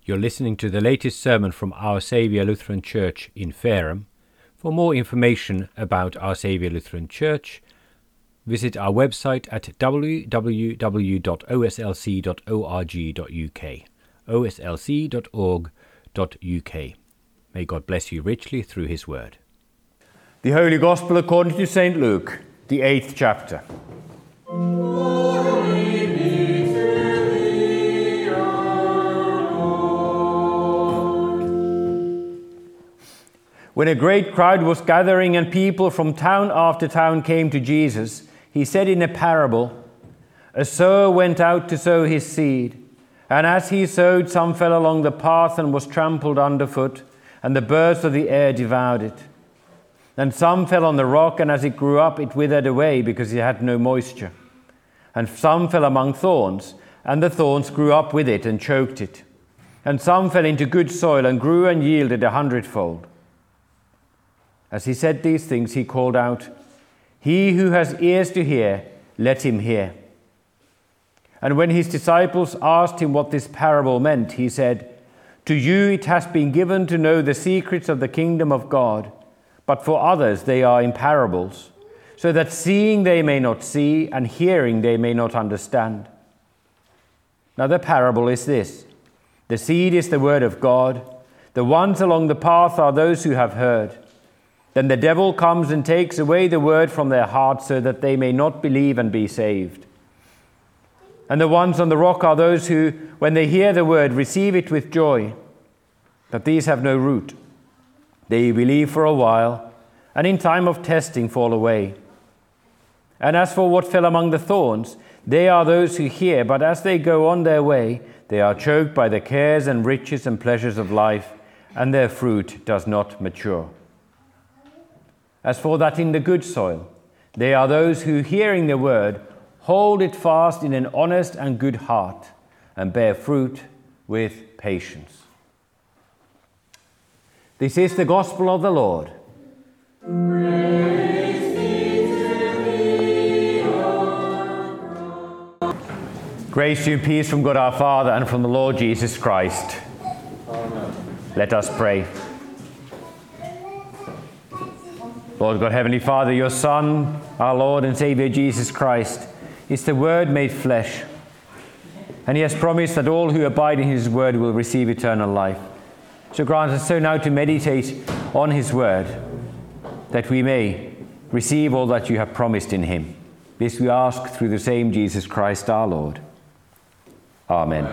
You're listening to the latest sermon from Our Saviour Lutheran Church in Fareham. For more information about Our Saviour Lutheran Church, visit our website at www.oslc.org.uk, oslc.org.uk. May God bless you richly through his word. The Holy Gospel according to St. Luke, the 8th chapter. When a great crowd was gathering and people from town after town came to Jesus, he said in a parable, "A sower went out to sow his seed, and as he sowed, some fell along the path and was trampled underfoot, and the birds of the air devoured it. And some fell on the rock, and as it grew up, it withered away because it had no moisture. And some fell among thorns, and the thorns grew up with it and choked it. And some fell into good soil and grew and yielded 100-fold." As he said these things, he called out, "He who has ears to hear, let him hear." And when his disciples asked him what this parable meant, he said, "To you it has been given to know the secrets of the kingdom of God, but for others they are in parables, so that seeing they may not see, and hearing they may not understand. Now the parable is this: the seed is the word of God. The ones along the path are those who have heard. Then the devil comes and takes away the word from their hearts, so that they may not believe and be saved. And the ones on the rock are those who, when they hear the word, receive it with joy. But these have no root. They believe for a while, and in time of testing fall away. And as for what fell among the thorns, they are those who hear, but as they go on their way, they are choked by the cares and riches and pleasures of life, and their fruit does not mature. As for that in the good soil, they are those who, hearing the word, hold it fast in an honest and good heart, and bear fruit with patience." This is the gospel of the Lord. Praise be to thee, O God. Grace to you and peace from God our Father and from the Lord Jesus Christ. Amen. Let us pray. Lord God, Heavenly Father, your Son, our Lord and Saviour Jesus Christ, is the Word made flesh. And he has promised that all who abide in his word will receive eternal life. So grant us so now to meditate on his word, that we may receive all that you have promised in him. This we ask through the same Jesus Christ our Lord. Amen.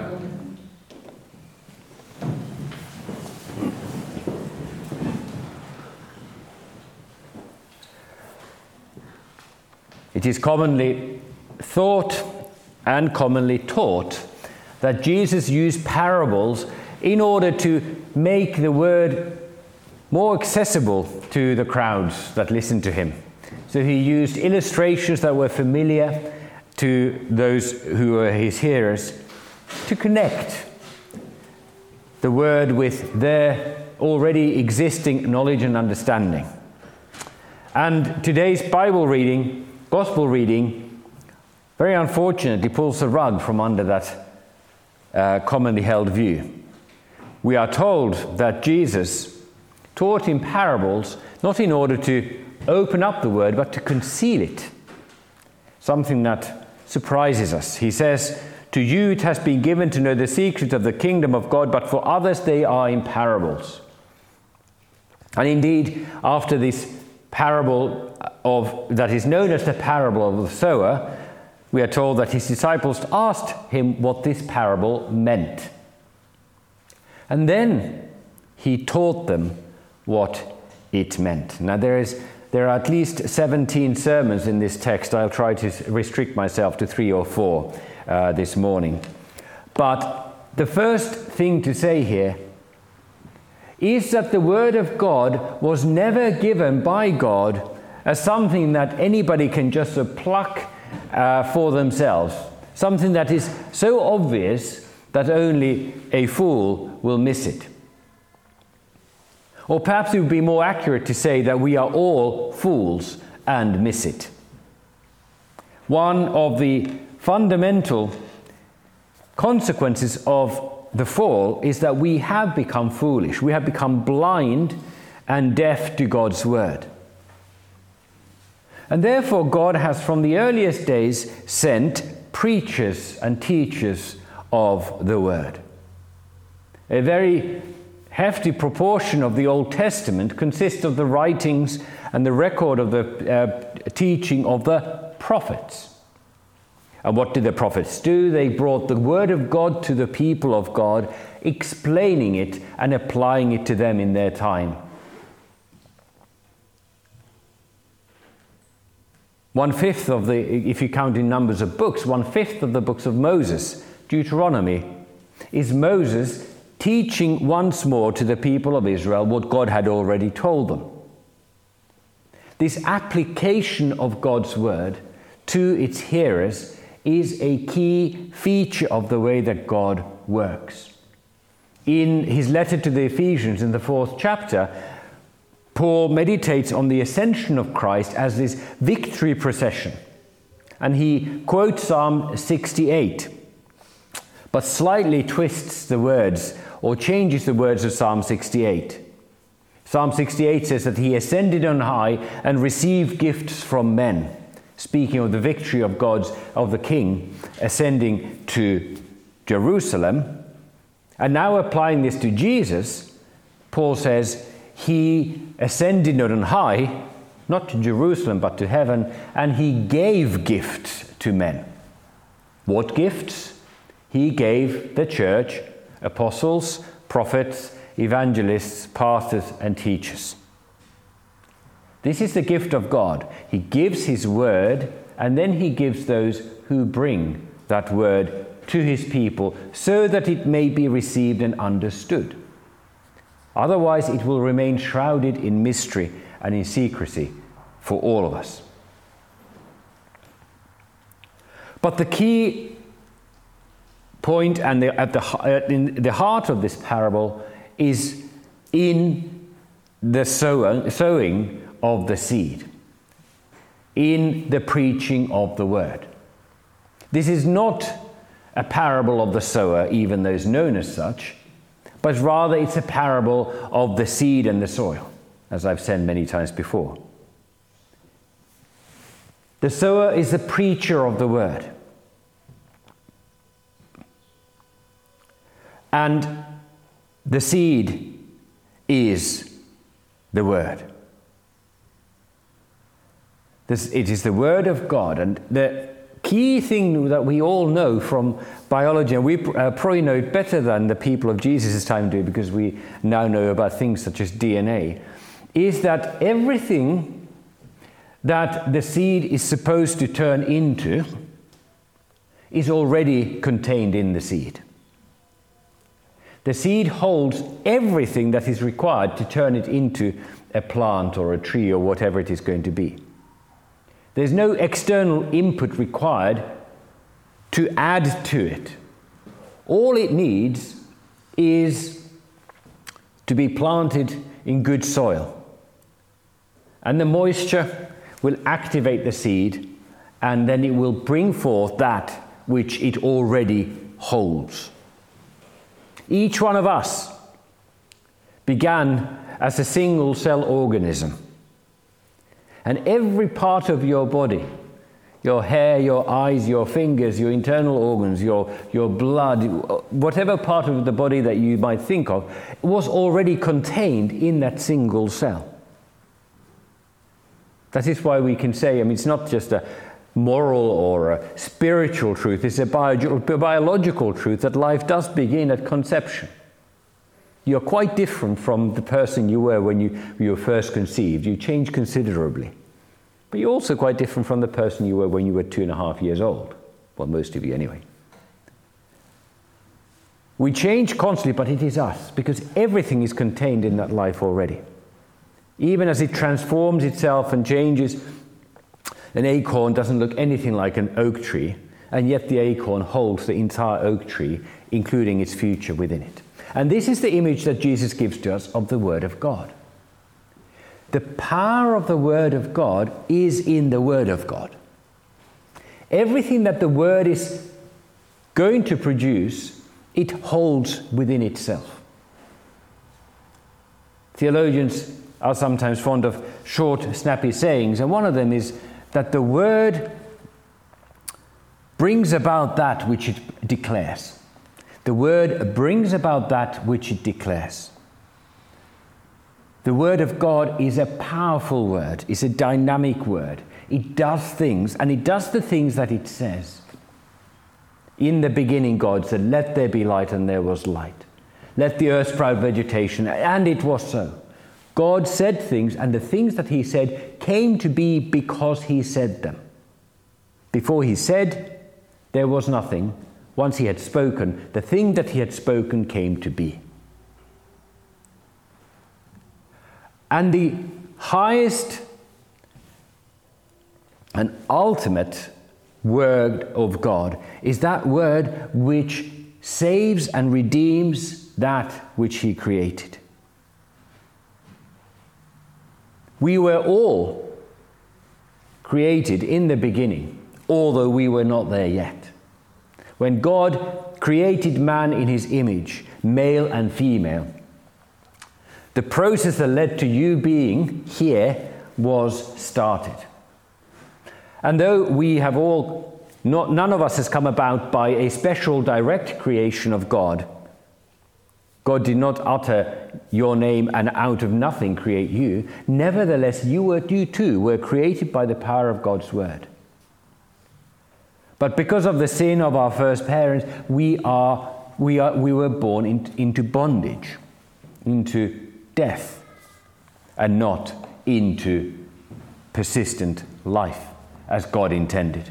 It is commonly thought and commonly taught that Jesus used parables in order to make the word more accessible to the crowds that listened to him. So he used illustrations that were familiar to those who were his hearers to connect the word with their already existing knowledge and understanding. And today's Gospel reading, very unfortunately pulls the rug from under that commonly held view. We are told that Jesus taught in parables not in order to open up the word, but to conceal it. Something that surprises us. He says, "To you it has been given to know the secret of the kingdom of God, but for others they are in parables." And indeed, after this parable that is known as the parable of the sower, we are told that his disciples asked him what this parable meant. And then he taught them what it meant. Now there are at least 17 sermons in this text. I'll try to restrict myself to 3 or 4 this morning. But the first thing to say here is that the Word of God was never given by God as something that anybody can just pluck for themselves, something that is so obvious that only a fool will miss it. Or perhaps it would be more accurate to say that we are all fools and miss it. One of the fundamental consequences of the fall is that we have become foolish. We have become blind and deaf to God's word. And therefore God has from the earliest days sent preachers and teachers of the word. A very hefty proportion of the Old Testament consists of the writings and the record of the teaching of the prophets. And what did the prophets do? They brought the word of God to the people of God, explaining it and applying it to them in their time. 1/5 of the, if you count in numbers of books, 1/5 of the books of Moses, Deuteronomy, is Moses teaching once more to the people of Israel what God had already told them. This application of God's word to its hearers is a key feature of the way that God works. In his letter to the Ephesians in the 4th chapter, Paul meditates on the ascension of Christ as this victory procession. And he quotes Psalm 68, but slightly twists the words or changes the words of Psalm 68. Psalm 68 says that he ascended on high and received gifts from men, speaking of the victory of the King ascending to Jerusalem. And now applying this to Jesus, Paul says he ascended on high, not to Jerusalem but to heaven, and he gave gifts to men. What gifts? He gave the church apostles, prophets, evangelists, pastors, and teachers. This is the gift of God. He gives his word, and then he gives those who bring that word to his people so that it may be received and understood. Otherwise, it will remain shrouded in mystery and in secrecy for all of us. But the key point and in the heart of this parable is in the sowing of the seed, in the preaching of the word. This is not a parable of the sower, even though it's known as such, but rather it's a parable of the seed and the soil, as I've said many times before. The sower is the preacher of the word. And the seed is the word. It is the word of God. And the key thing that we all know from biology, and we probably know it better than the people of Jesus' time do because we now know about things such as DNA, is that everything that the seed is supposed to turn into is already contained in the seed. The seed holds everything that is required to turn it into a plant or a tree or whatever it is going to be. There's no external input required to add to it. All it needs is to be planted in good soil. And the moisture will activate the seed, and then it will bring forth that which it already holds. Each one of us began as a single-cell organism. And every part of your body, your hair, your eyes, your fingers, your internal organs, your blood, whatever part of the body that you might think of, was already contained in that single cell. That is why we can say, it's not just a moral or a spiritual truth, it's a biological truth that life does begin at conception. You're quite different from the person you were when you were first conceived. You change considerably. But you're also quite different from the person you were when you were 2.5 years old. Well, most of you anyway. We change constantly, but it is us, because everything is contained in that life already. Even as it transforms itself and changes, an acorn doesn't look anything like an oak tree, and yet the acorn holds the entire oak tree, including its future within it. And this is the image that Jesus gives to us of the Word of God. The power of the Word of God is in the Word of God. Everything that the Word is going to produce it holds within itself. Theologians are sometimes fond of short, snappy sayings, and one of them is that the word brings about that which it declares. The word brings about that which it declares. The word of God is a powerful word, it's a dynamic word. It does things, and it does the things that it says. In the beginning, God said, "Let there be light," and there was light. "Let the earth sprout vegetation," and it was so. God said things, and the things that he said came to be because he said them. Before he said, there was nothing. Once he had spoken, the thing that he had spoken came to be. And the highest and ultimate word of God is that word which saves and redeems that which he created. We were all created in the beginning, although we were not there yet. When God created man in his image, male and female, the process that led to you being here was started. And though we have all, none of us has come about by a special direct creation of God. God did not utter your name and out of nothing create you. Nevertheless, you too were created by the power of God's word. But because of the sin of our first parents, we were born into bondage, into death, and not into persistent life as God intended.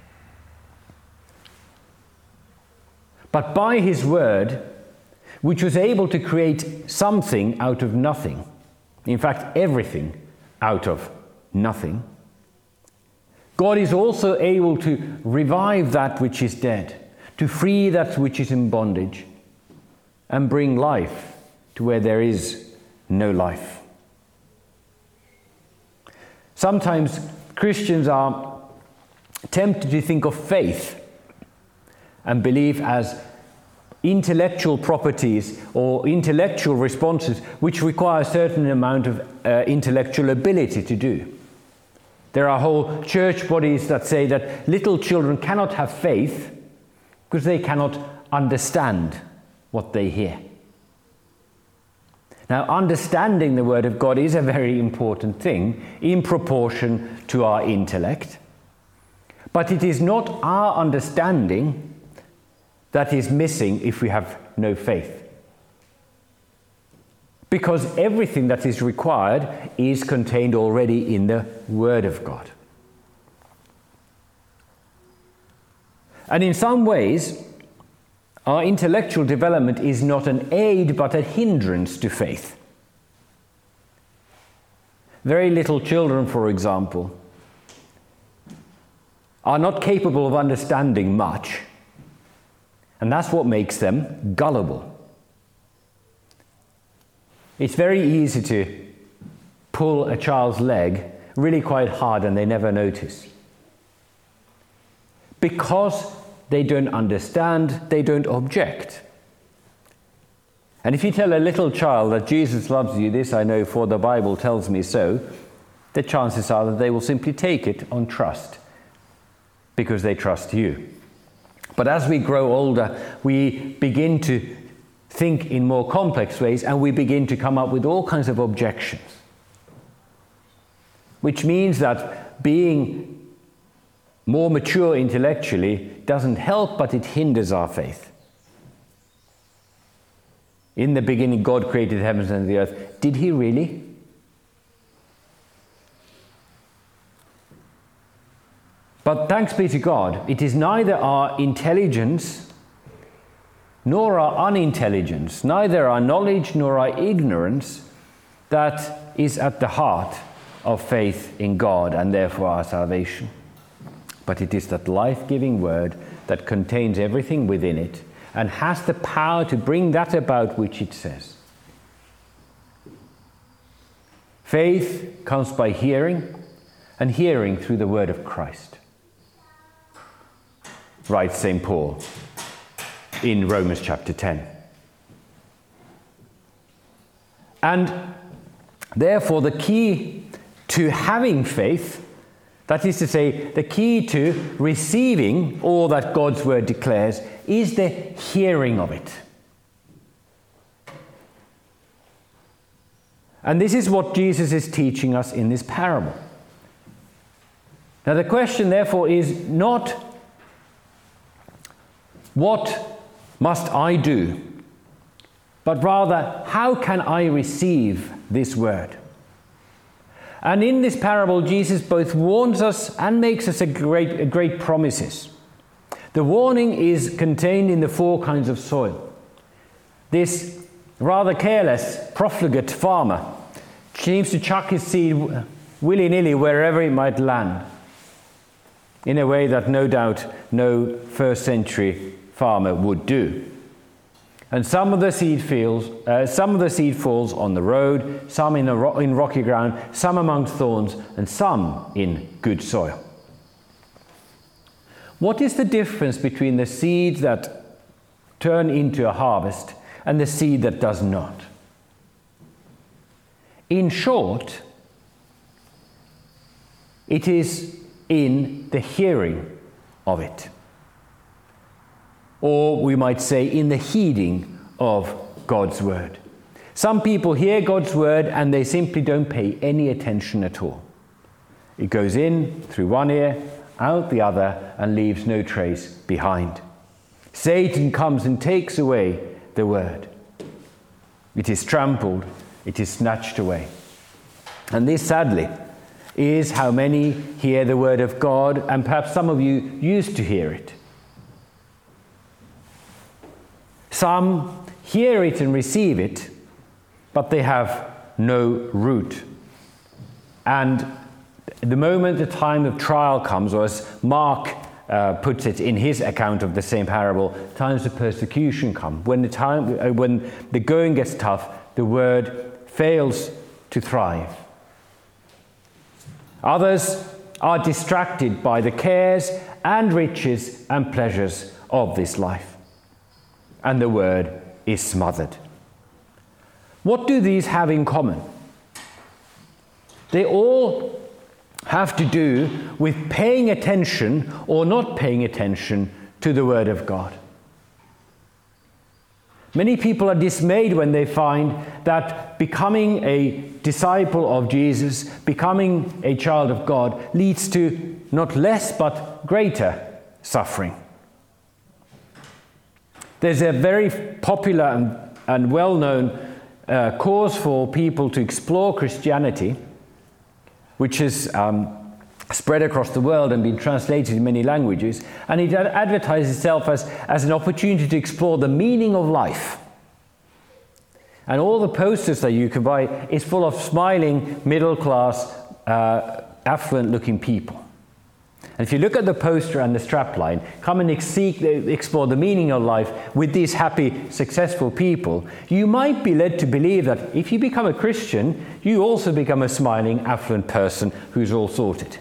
But by his word, which was able to create something out of nothing, in fact everything out of nothing, God is also able to revive that which is dead, to free that which is in bondage, and bring life to where there is no life. Sometimes Christians are tempted to think of faith and belief as intellectual properties or intellectual responses which require a certain amount of intellectual ability to do. There are whole church bodies that say that little children cannot have faith because they cannot understand what they hear. Now, understanding the Word of God is a very important thing in proportion to our intellect, but it is not our understanding that is missing if we have no faith. Because everything that is required is contained already in the Word of God. And in some ways, our intellectual development is not an aid but a hindrance to faith. Very little children, for example, are not capable of understanding much, and that's what makes them gullible. It's very easy to pull a child's leg really quite hard and they never notice. Because they don't understand, they don't object. And if you tell a little child that Jesus loves you, this I know for the Bible tells me so, the chances are that they will simply take it on trust because they trust you. But as we grow older, we begin to think in more complex ways and we begin to come up with all kinds of objections. Which means that being more mature intellectually doesn't help, but it hinders our faith. In the beginning, God created the heavens and the earth. Did he really? But thanks be to God, it is neither our intelligence nor our unintelligence, neither our knowledge nor our ignorance that is at the heart of faith in God and therefore our salvation. But it is that life-giving word that contains everything within it and has the power to bring that about which it says. Faith comes by hearing, and hearing through the word of Christ. Writes St. Paul. in Romans chapter 10. And therefore, the key to having faith, that is to say, the key to receiving all that God's word declares, is the hearing of it. And this is what Jesus is teaching us in this parable. Now the question, therefore, is not, what must I do? But rather, how can I receive this word? And in this parable, Jesus both warns us and makes us great promises. The warning is contained in the 4 kinds of soil. This rather careless, profligate farmer seems to chuck his seed willy-nilly wherever it might land, in a way that no doubt no first century farmer would do. And some of the seed falls on the road, some in rocky ground, some amongst thorns, and some in good soil. What is the difference between the seeds that turn into a harvest and the seed that does not? In short, it is in the hearing of it. Or we might say in the heeding of God's word. Some people hear God's word and they simply don't pay any attention at all. It goes in through one ear, out the other, and leaves no trace behind. Satan comes and takes away the word. It is trampled, it is snatched away. And this, sadly, is how many hear the word of God, and perhaps some of you used to hear it. Some hear it and receive it, but they have no root. And the moment the time of trial comes, or as Mark puts it in his account of the same parable, times of persecution come. When the going gets tough, the word fails to thrive. Others are distracted by the cares and riches and pleasures of this life, and the word is smothered. What do these have in common? They all have to do with paying attention or not paying attention to the word of God. Many people are dismayed when they find that becoming a disciple of Jesus, becoming a child of God, leads to not less but greater suffering. There's a very popular and well-known cause for people to explore Christianity, which is spread across the world and been translated in many languages, and it advertises itself as an opportunity to explore the meaning of life. And all the posters that you can buy is full of smiling, middle-class, affluent-looking people. And if you look at the poster and the strapline, come and explore the meaning of life with these happy, successful people, you might be led to believe that if you become a Christian, you also become a smiling, affluent person who's all sorted.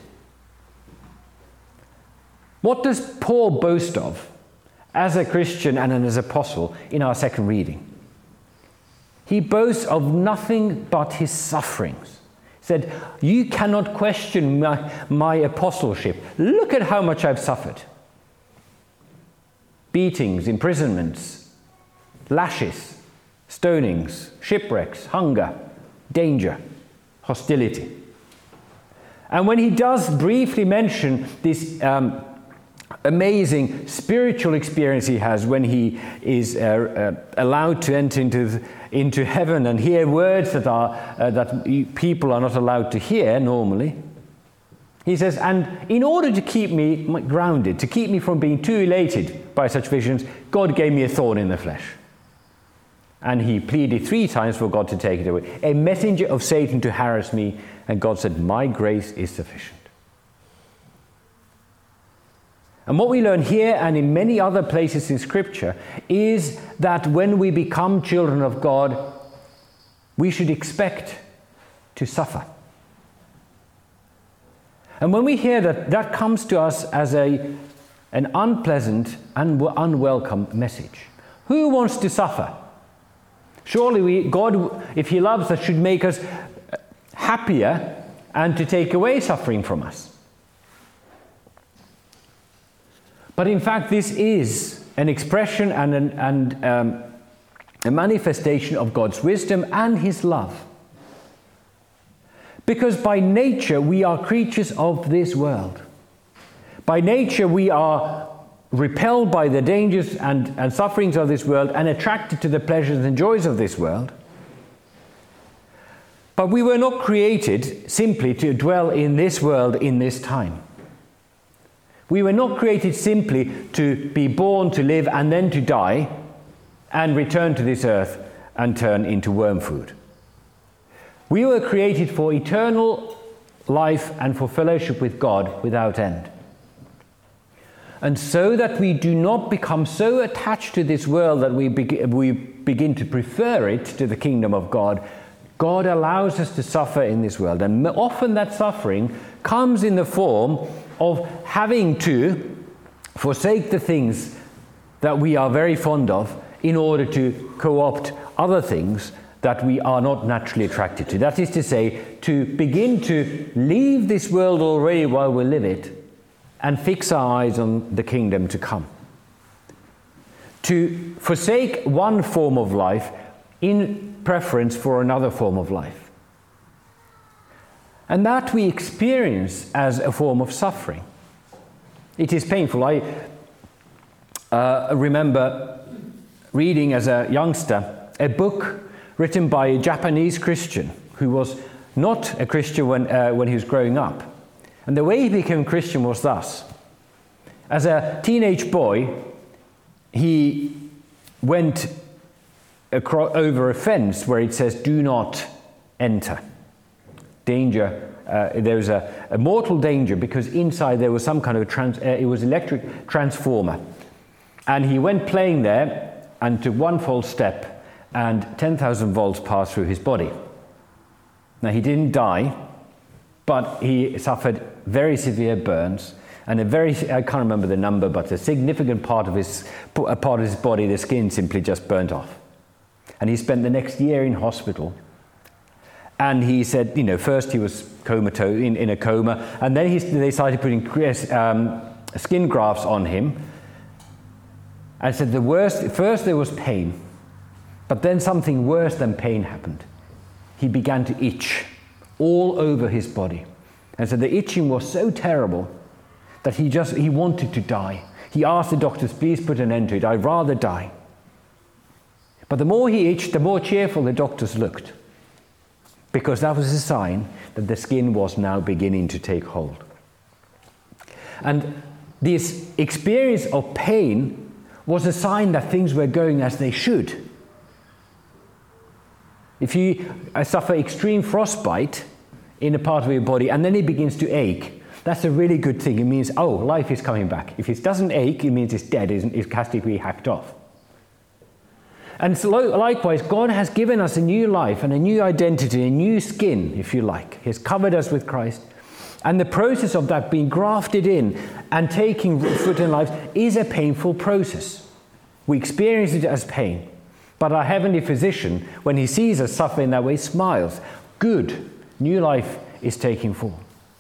What does Paul boast of as a Christian and as an apostle in our second reading? He boasts of nothing but his sufferings. He said, you cannot question my apostleship. Look at how much I've suffered. Beatings, imprisonments, lashes, stonings, shipwrecks, hunger, danger, hostility. And when he does briefly mention this amazing spiritual experience he has when he is allowed to enter into heaven and hear words that people are not allowed to hear normally, he says, and in order to keep me grounded, to keep me from being too elated by such visions, God gave me a thorn in the flesh. And he pleaded 3 times for God to take it away. A messenger of Satan to harass me, and God said, my grace is sufficient. And what we learn here and in many other places in Scripture is that when we become children of God, we should expect to suffer. And when we hear that, that comes to us as a an unpleasant and unwelcome message. Who wants to suffer? Surely God, if He loves us, should make us happier and to take away suffering from us. But in fact, this is an expression and a manifestation of God's wisdom and His love. Because by nature we are creatures of this world. By nature we are repelled by the dangers and sufferings of this world and attracted to the pleasures and joys of this world. But we were not created simply to dwell in this world in this time. We were not created simply to be born, to live, and then to die, and return to this earth and turn into worm food. We were created for eternal life and for fellowship with God without end. And so that we do not become so attached to this world that we begin to prefer it to the kingdom of God, God allows us to suffer in this world. And often that suffering comes in the form of having to forsake the things that we are very fond of in order to co-opt other things that we are not naturally attracted to. That is to say, to begin to leave this world already while we live it and fix our eyes on the kingdom to come. To forsake one form of life in preference for another form of life. And that we experience as a form of suffering. It is painful. I remember reading as a youngster a book written by a Japanese Christian who was not a Christian when he was growing up. And the way he became a Christian was thus. As a teenage boy, he went over a fence where it says, "Do not enter." Danger. There was a mortal danger because inside there was some kind of it was electric transformer. And he went playing there and took one false step and 10,000 volts passed through his body. Now he didn't die, but he suffered very severe burns and I can't remember the number, but a significant part of his body, the skin simply just burnt off. And he spent the next year in hospital. And he said, first he was comatose, in a coma, and then they started putting skin grafts on him. And said first there was pain, but then something worse than pain happened. He began to itch all over his body. And so the itching was so terrible that he wanted to die. He asked the doctors, "Please put an end to it. I'd rather die." But the more he itched, the more cheerful the doctors looked, because that was a sign that the skin was now beginning to take hold. And this experience of pain was a sign that things were going as they should. If you suffer extreme frostbite in a part of your body and then it begins to ache, that's a really good thing. It means, life is coming back. If it doesn't ache, it means it's dead. It has to be hacked off. And so likewise, God has given us a new life and a new identity, a new skin, if you like. He has covered us with Christ. And the process of that being grafted in and taking foot in life is a painful process. We experience it as pain. But our heavenly physician, when he sees us suffer in that way, smiles. Good, new life is taking form.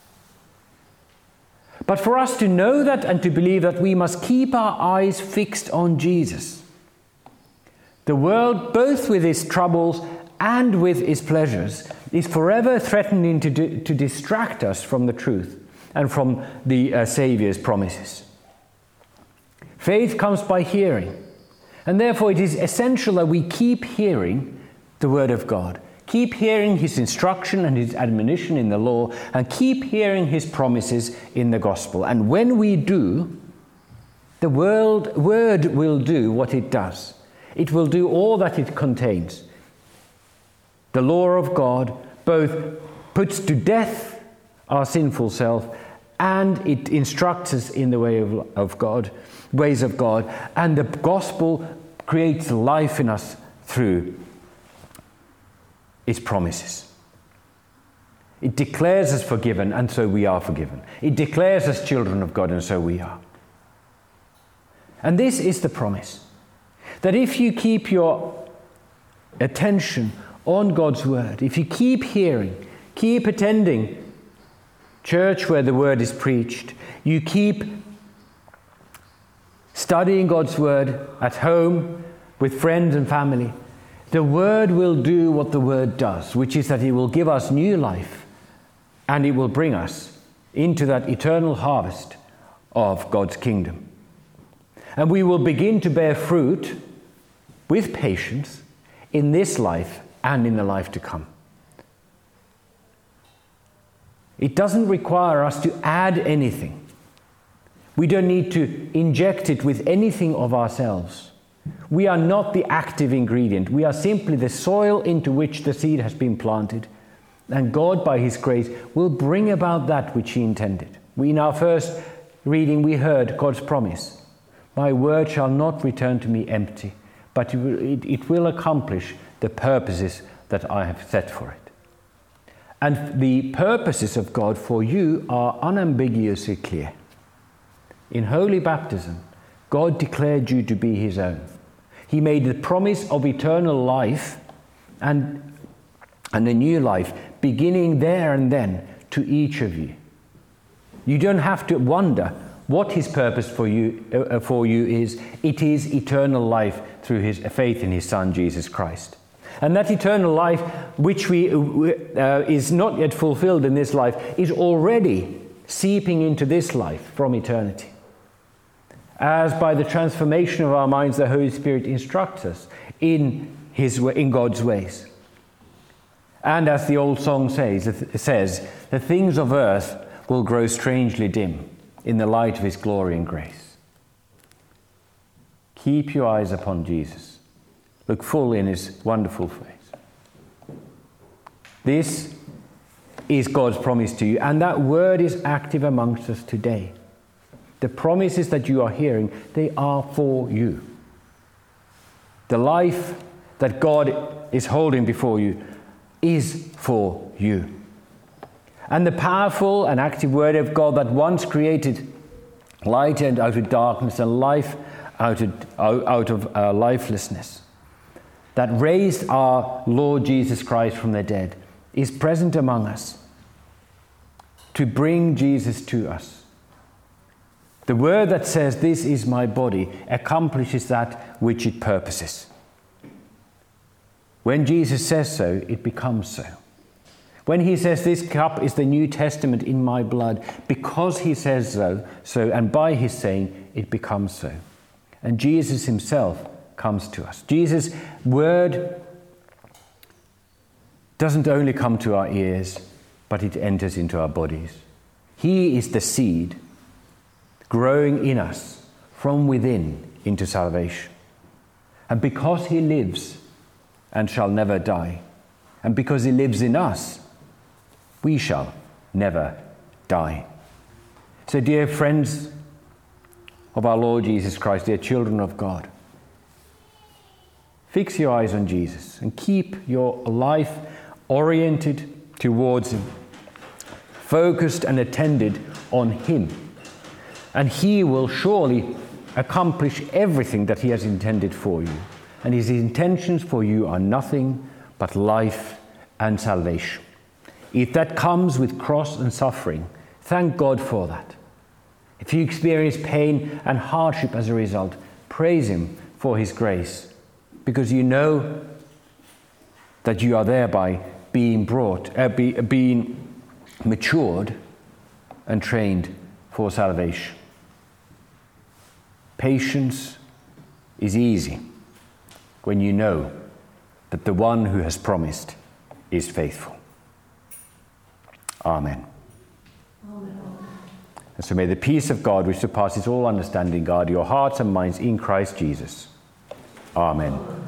But for us to know that and to believe that, we must keep our eyes fixed on Jesus. The world, both with its troubles and with its pleasures, is forever threatening to distract us from the truth and from the Saviour's promises. Faith comes by hearing, and therefore it is essential that we keep hearing the Word of God. Keep hearing His instruction and His admonition in the law, and keep hearing His promises in the gospel. And when we do, the Word will do what it does. It will do all that it contains. The law of God both puts to death our sinful self, and it instructs us in the ways of God, and the gospel creates life in us through its promises. It declares us forgiven, and so we are forgiven. It declares us children of God, and so we are. And this is the promise, that if you keep your attention on God's word, if you keep hearing, keep attending church where the word is preached, you keep studying God's word at home with friends and family, the word will do what the word does, which is that it will give us new life and it will bring us into that eternal harvest of God's kingdom. And we will begin to bear fruit with patience in this life and in the life to come. It doesn't require us to add anything. We don't need to inject it with anything of ourselves. We are not the active ingredient. We are simply the soil into which the seed has been planted. And God, by His grace, will bring about that which He intended. In our first reading, we heard God's promise. My word shall not return to me empty, but it will accomplish the purposes that I have set for it. And the purposes of God for you are unambiguously clear. In holy baptism, God declared you to be His own. He made the promise of eternal life and a new life beginning there and then to each of you. You don't have to wonder what His purpose for you is. It is eternal life through His faith in His Son, Jesus Christ. And that eternal life, which is not yet fulfilled in this life, is already seeping into this life from eternity. As by the transformation of our minds, the Holy Spirit instructs us in God's ways. And as the old song says, the things of earth will grow strangely dim in the light of His glory and grace. Keep your eyes upon Jesus. Look full in His wonderful face. This is God's promise to you, and that word is active amongst us today. The promises that you are hearing, they are for you. The life that God is holding before you is for you. And the powerful and active word of God that once created light and out of darkness and life out of lifelessness, that raised our Lord Jesus Christ from the dead, is present among us to bring Jesus to us. The word that says, "This is my body," accomplishes that which it purposes. When Jesus says so, it becomes so. When He says, "This cup is the New Testament in my blood," because He says so, and by His saying, it becomes so. And Jesus Himself comes to us. Jesus' word doesn't only come to our ears, but it enters into our bodies. He is the seed growing in us from within into salvation. And because He lives and shall never die, and because He lives in us, we shall never die. So, dear friends of our Lord Jesus Christ, dear children of God, fix your eyes on Jesus and keep your life oriented towards Him, focused and attended on Him. And He will surely accomplish everything that He has intended for you. And His intentions for you are nothing but life and salvation. If that comes with cross and suffering, thank God for that. If you experience pain and hardship as a result, praise Him for His grace, because you know that you are thereby being being matured and trained for salvation. Patience is easy when you know that the one who has promised is faithful. Amen. Amen. And so may the peace of God, which surpasses all understanding, guard your hearts and minds in Christ Jesus. Amen.